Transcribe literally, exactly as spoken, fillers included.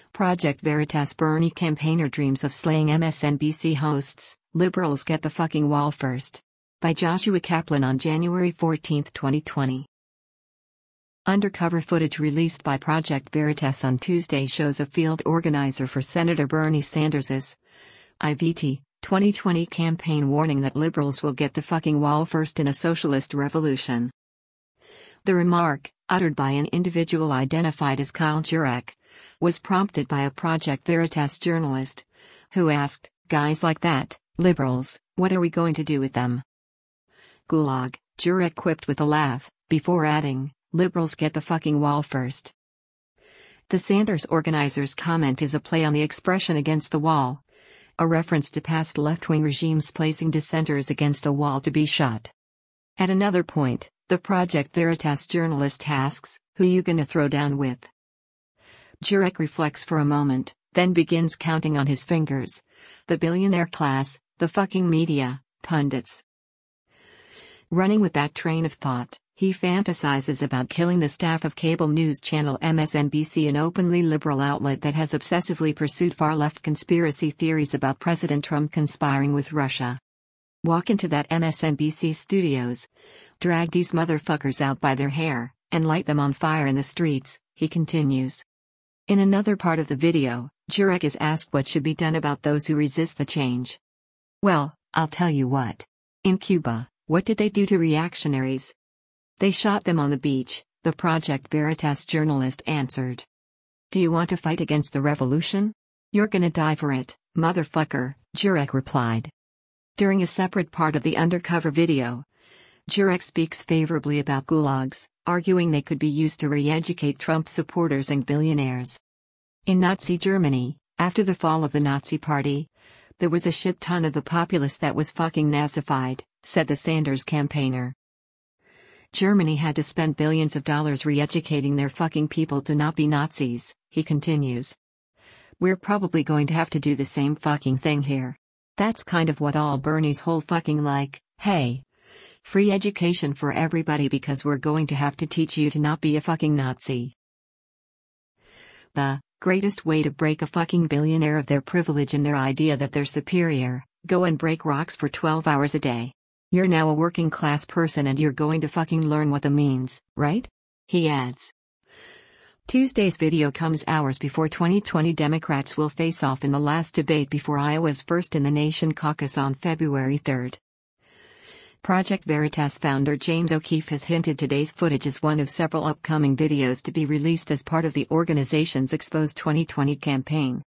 Project Veritas Bernie campaigner dreams of slaying M S N B C hosts, liberals get the fucking wall first. By Joshua Kaplan on January fourteenth, twenty twenty. Undercover footage released by Project Veritas on Tuesday shows a field organizer for Senator Bernie Sanders's I V T twenty twenty campaign warning that liberals will get the fucking wall first in a socialist revolution. The remark, uttered by an individual identified as Kyle Jurek, was prompted by a Project Veritas journalist, who asked, "Guys like that, liberals, what are we going to do with them?" Gulag, Jurek quipped with a laugh, before adding, "Liberals get the fucking wall first." The Sanders organizers' comment is a play on the expression against the wall, a reference to past left-wing regimes placing dissenters against a wall to be shot. At another point, the Project Veritas journalist asks, "Who you gonna throw down with?" Jurek reflects for a moment, then begins counting on his fingers. The billionaire class, the fucking media, pundits. Running with that train of thought, he fantasizes about killing the staff of cable news channel M S N B C, an openly liberal outlet that has obsessively pursued far-left conspiracy theories about President Trump conspiring with Russia. Walk into that M S N B C studios, drag these motherfuckers out by their hair, and light them on fire in the streets, he continues. In another part of the video, Jurek is asked what should be done about those who resist the change. "Well, I'll tell you what. In Cuba, what did they do to reactionaries? They shot them on the beach," the Project Veritas journalist answered. "Do you want to fight against the revolution? You're gonna die for it, motherfucker," Jurek replied. During a separate part of the undercover video, Jurek speaks favorably about gulags, arguing they could be used to re-educate Trump supporters and billionaires. In Nazi Germany, after the fall of the Nazi Party, there was a shit ton of the populace that was fucking Nazified, said the Sanders campaigner. Germany had to spend billions of dollars re-educating their fucking people to not be Nazis, he continues. We're probably going to have to do the same fucking thing here. That's kind of what all Bernie's whole fucking like, hey, free education for everybody because we're going to have to teach you to not be a fucking Nazi. The greatest way to break a fucking billionaire of their privilege and their idea that they're superior, go and break rocks for twelve hours a day. You're now a working class person and you're going to fucking learn what that means, right? He adds. Tuesday's video comes hours before twenty twenty Democrats will face off in the last debate before Iowa's First in the Nation caucus on February third. Project Veritas founder James O'Keefe has hinted today's footage is one of several upcoming videos to be released as part of the organization's Expose twenty twenty campaign.